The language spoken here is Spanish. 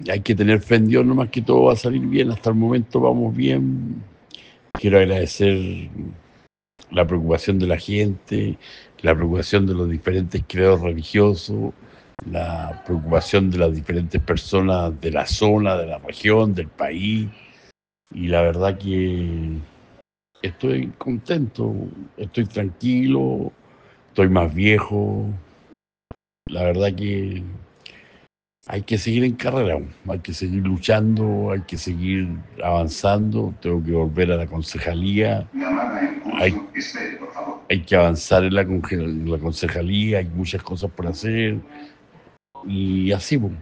hay que tener fe en Dios nomás que todo va a salir bien. Hasta el momento vamos bien. Quiero agradecer la preocupación de la gente, la preocupación de los diferentes credos religiosos, la preocupación de las diferentes personas de la zona, de la región, del país. Y la verdad que estoy contento, estoy tranquilo, estoy más viejo. La verdad que hay que seguir en carrera, hay que seguir luchando, hay que seguir avanzando. Tengo que volver a la concejalía. Hay, hay que avanzar en la concejalía, hay muchas cosas por hacer. Y así,